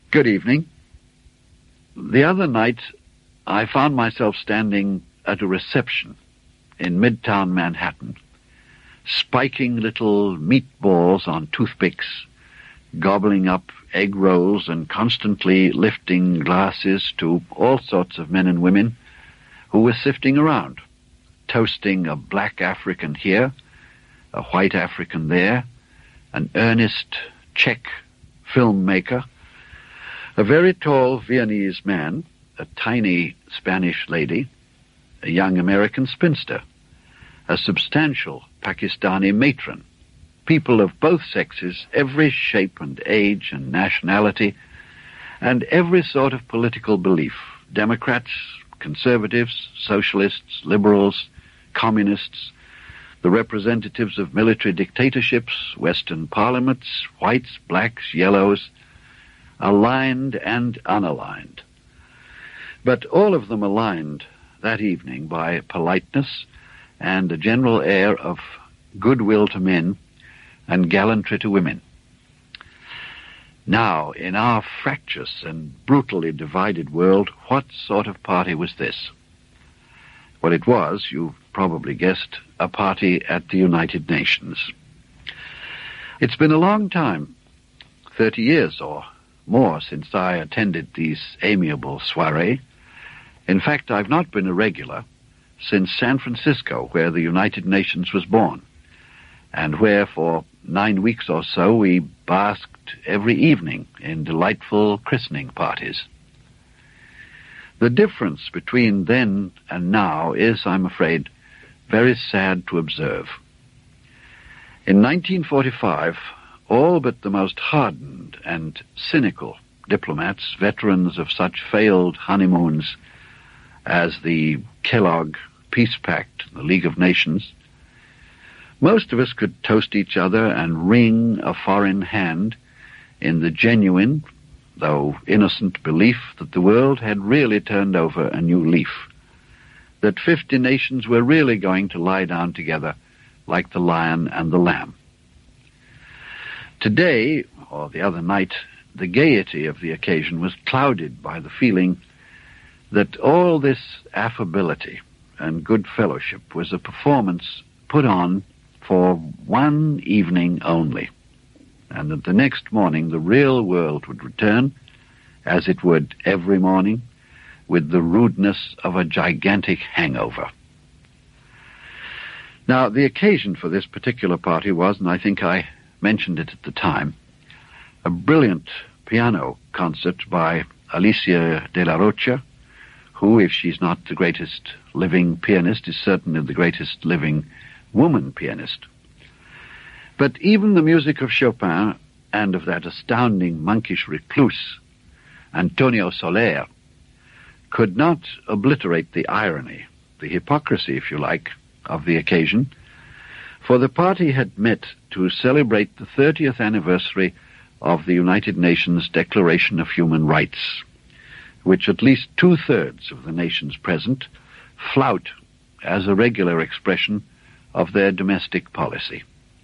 Good evening. The other night, I found myself standing at a reception in Midtown Manhattan, spiking little meatballs on toothpicks, gobbling up egg rolls, and constantly lifting glasses to all sorts of men and women who were sifting around, toasting a black African here, a white African there, an earnest Czech filmmaker, a very tall Viennese man, a tiny Spanish lady, a young American spinster, a substantial Pakistani matron, people of both sexes, every shape and age and nationality, and every sort of political belief, Democrats, conservatives, socialists, liberals, communists, the representatives of military dictatorships, Western parliaments, whites, blacks, yellows, aligned and unaligned. But all of them aligned that evening by politeness and a general air of goodwill to men and gallantry to women. Now, in our fractious and brutally divided world, what sort of party was this? Well, it was, you probably guessed, a party at the United Nations. It's been a long time, 30 years or more, since I attended these amiable soirees. In fact, I've not been a regular since San Francisco, where the United Nations was born, and where for 9 weeks or so we basked every evening in delightful christening parties. The difference between then and now is, I'm afraid, very sad to observe. In 1945, all but the most hardened and cynical diplomats, veterans of such failed honeymoons as the Kellogg Peace Pact, the League of Nations, most of us could toast each other and wring a foreign hand in the genuine, though innocent, belief that the world had really turned over a new leaf, that 50 nations were really going to lie down together like the lion and the lamb. Today, or the other night, the gaiety of the occasion was clouded by the feeling that all this affability and good fellowship was a performance put on for one evening only, and that the next morning the real world would return, as it would every morning, with the rudeness of a gigantic hangover. Now, the occasion for this particular party was, and I think I mentioned it at the time, a brilliant piano concert by Alicia de la Rocha, who, if she's not the greatest living pianist, is certainly the greatest living woman pianist. But even the music of Chopin and of that astounding monkish recluse, Antonio Soler, could not obliterate the irony, the hypocrisy, if you like, of the occasion, for the party had met to celebrate the 30th anniversary of the United Nations Declaration of Human Rights, which at least 2/3 of the nations present flout as a regular expression of their domestic policy.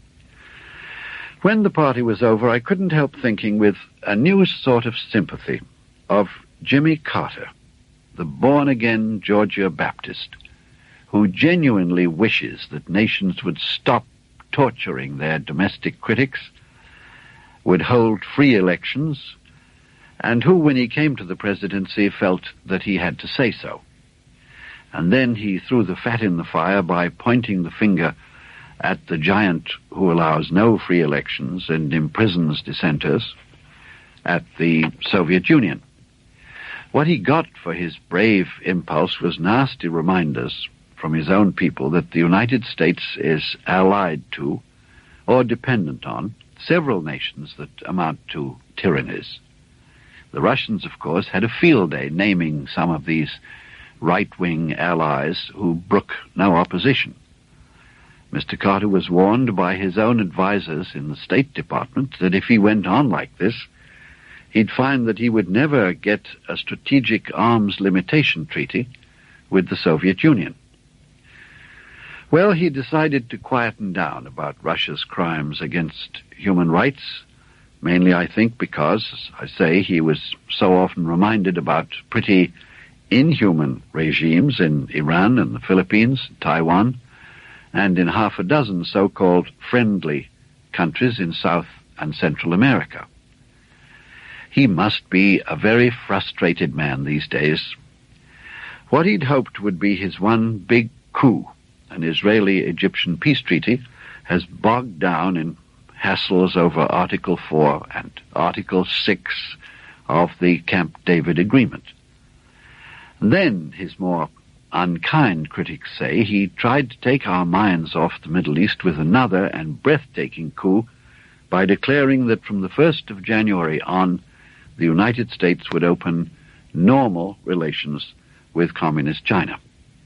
When the party was over, I couldn't help thinking with a new sort of sympathy of Jimmy Carter, the born-again Georgia Baptist, who genuinely wishes that nations would stop torturing their domestic critics, would hold free elections, and who, when he came to the presidency, felt that he had to say so. And then he threw the fat in the fire by pointing the finger at the giant who allows no free elections and imprisons dissenters, at the Soviet Union. What he got for his brave impulse was nasty reminders from his own people that the United States is allied to, or dependent on, several nations that amount to tyrannies. The Russians, of course, had a field day naming some of these right-wing allies who brook no opposition. Mr. Carter was warned by his own advisers in the State Department that if he went on like this, he'd find that he would never get a strategic arms limitation treaty with the Soviet Union. Well, he decided to quieten down about Russia's crimes against human rights, mainly, I think, because, as I say, he was so often reminded about pretty inhuman regimes in Iran and the Philippines, Taiwan, and in half a dozen so-called friendly countries in South and Central America. He must be a very frustrated man these days. What he'd hoped would be his one big coup, an Israeli-Egyptian peace treaty, has bogged down in hassles over Article 4 and Article 6 of the Camp David Agreement. And then, his more unkind critics say, he tried to take our minds off the Middle East with another and breathtaking coup by declaring that from the 1st of January on, the United States would open normal relations with Communist China.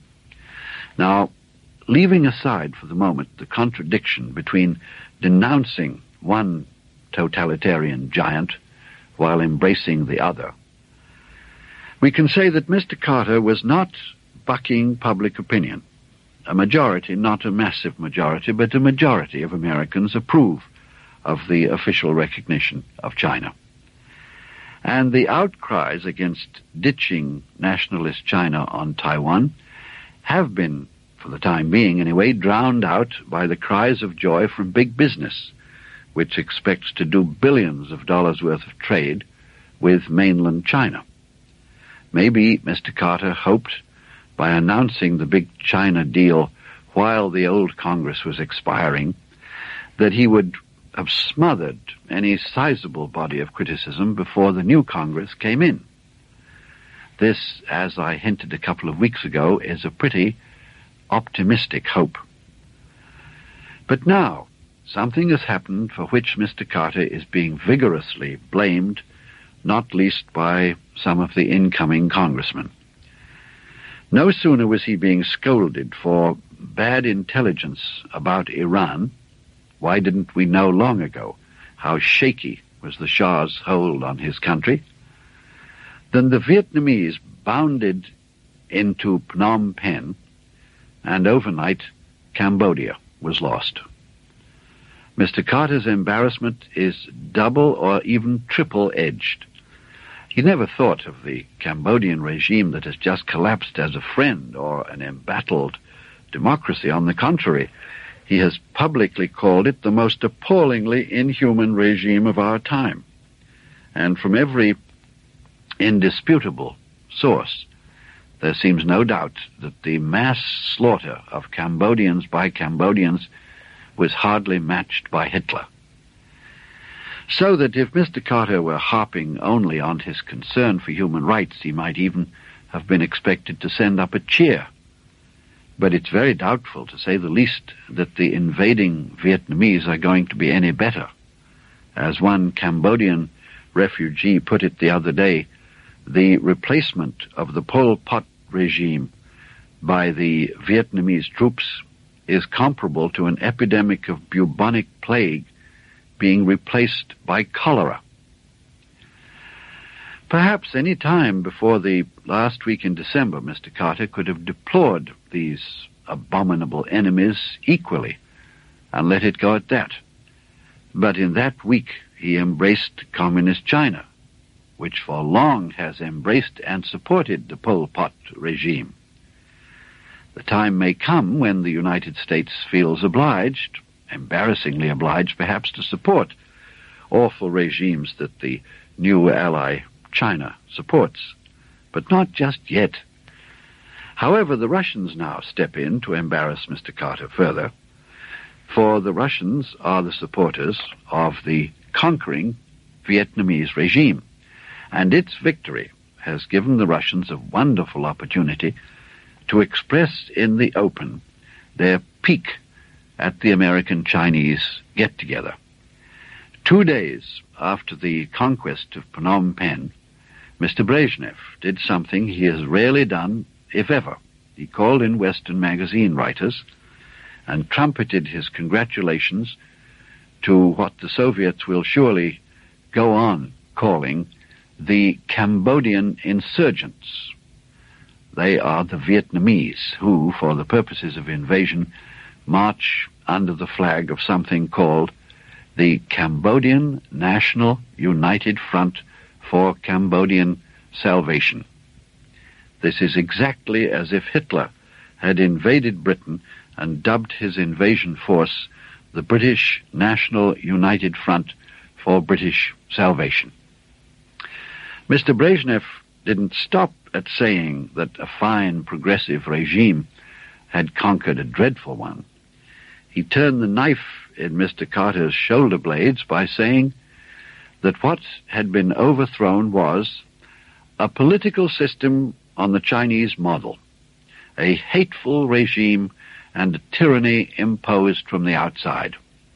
Now, leaving aside for the moment the contradiction between denouncing one totalitarian giant while embracing the other, we can say that Mr. Carter was not bucking public opinion. A majority, not a massive majority, but a majority of Americans approve of the official recognition of China. And the outcries against ditching nationalist China on Taiwan have been, for the time being anyway, drowned out by the cries of joy from big business, which expects to do billions of dollars worth of trade with mainland China. Maybe Mr. Carter hoped, by announcing the big China deal while the old Congress was expiring, that he would have smothered any sizable body of criticism before the new Congress came in. This, as I hinted a couple of weeks ago, is a pretty optimistic hope. But now, something has happened for which Mr. Carter is being vigorously blamed, not least by some of the incoming congressmen. No sooner was he being scolded for bad intelligence about Iran. Why didn't we know long ago how shaky was the Shah's hold on his country? Then the Vietnamese bounded into Phnom Penh, and overnight Cambodia was lost. Mr. Carter's embarrassment is double or even triple-edged. He never thought of the Cambodian regime that has just collapsed as a friend or an embattled democracy. On the contrary, he has publicly called it the most appallingly inhuman regime of our time. And from every indisputable source, there seems no doubt that the mass slaughter of Cambodians by Cambodians was hardly matched by Hitler. So that if Mr. Carter were harping only on his concern for human rights, he might even have been expected to send up a cheer. But it's very doubtful, to say the least, that the invading Vietnamese are going to be any better. As one Cambodian refugee put it the other day, the replacement of the Pol Pot regime by the Vietnamese troops is comparable to an epidemic of bubonic plague being replaced by cholera. Perhaps any time before the last week in December, Mr. Carter could have deplored these abominable enemies equally and let it go at that. But in that week he embraced Communist China, which for long has embraced and supported the Pol Pot regime. The time may come when the United States feels obliged, embarrassingly obliged perhaps, to support awful regimes that the new ally China supports, but not just yet. However, the Russians now step in to embarrass Mr. Carter further, for the Russians are the supporters of the conquering Vietnamese regime, and its victory has given the Russians a wonderful opportunity to express in the open their pique at the American-Chinese get-together. 2 days after the conquest of Phnom Penh, Mr. Brezhnev did something he has rarely done, if ever. He called in Western magazine writers and trumpeted his congratulations to what the Soviets will surely go on calling the Cambodian insurgents. They are the Vietnamese who, for the purposes of invasion, march under the flag of something called the Cambodian National United Front for Cambodian Salvation. This is exactly as if Hitler had invaded Britain and dubbed his invasion force the British National United Front for British Salvation. Mr. Brezhnev didn't stop at saying that a fine progressive regime had conquered a dreadful one. He turned the knife in Mr. Carter's shoulder blades by saying that what had been overthrown was a political system on the Chinese model, a hateful regime and a tyranny imposed from the outside.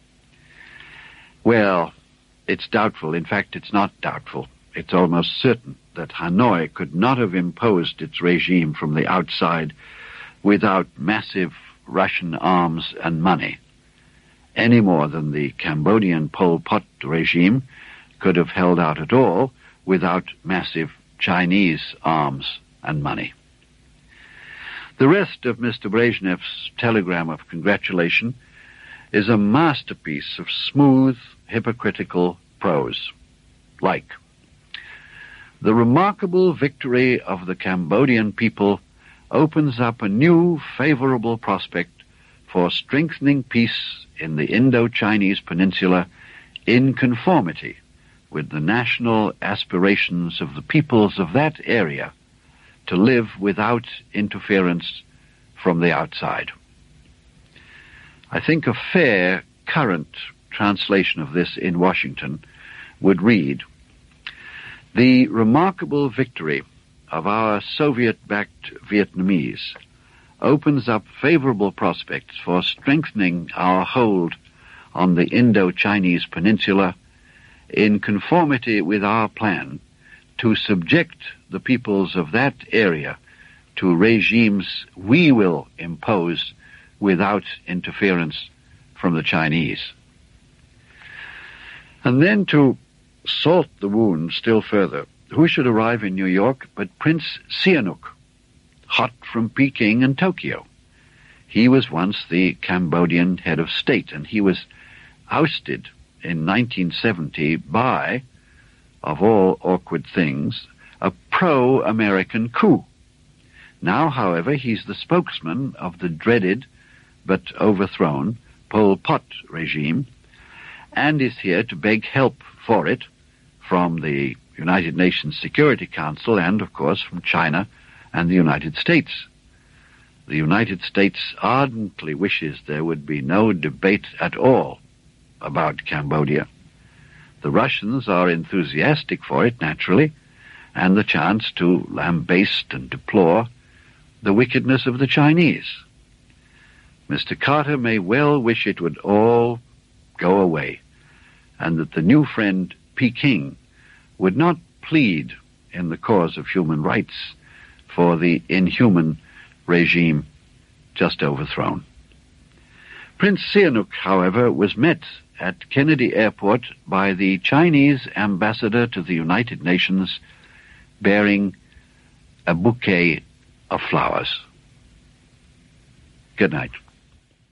Well, it's doubtful. In fact, it's not doubtful. It's almost certain that Hanoi could not have imposed its regime from the outside without massive Russian arms and money, any more than the Cambodian Pol Pot regime could have held out at all without massive Chinese arms and money. The rest of Mr. Brezhnev's telegram of congratulation is a masterpiece of smooth, hypocritical prose, like, "The remarkable victory of the Cambodian people opens up a new favorable prospect for strengthening peace in the Indo-Chinese peninsula in conformity with the national aspirations of the peoples of that area to live without interference from the outside." I think a fair, current translation of this in Washington would read, "The remarkable victory of our Soviet-backed Vietnamese opens up favorable prospects for strengthening our hold on the Indo-Chinese peninsula in conformity with our plan to subject the peoples of that area to regimes we will impose without interference from the Chinese." And then to salt the wound still further, who should arrive in New York but Prince Sihanouk, hot from Peking and Tokyo. He was once the Cambodian head of state, and he was ousted in 1970 by, of all awkward things, a pro-American coup. Now, however, he's the spokesman of the dreaded but overthrown Pol Pot regime, and is here to beg help for it from the United Nations Security Council and, of course, from China and the United States. The United States ardently wishes there would be no debate at all about Cambodia. The Russians are enthusiastic for it, naturally, and the chance to lambaste and deplore the wickedness of the Chinese. Mr. Carter may well wish it would all go away, and that the new friend Peking would not plead in the cause of human rights for the inhuman regime just overthrown. Prince Sihanouk, however, was met at Kennedy Airport by the Chinese ambassador to the United Nations bearing a bouquet of flowers. Good night.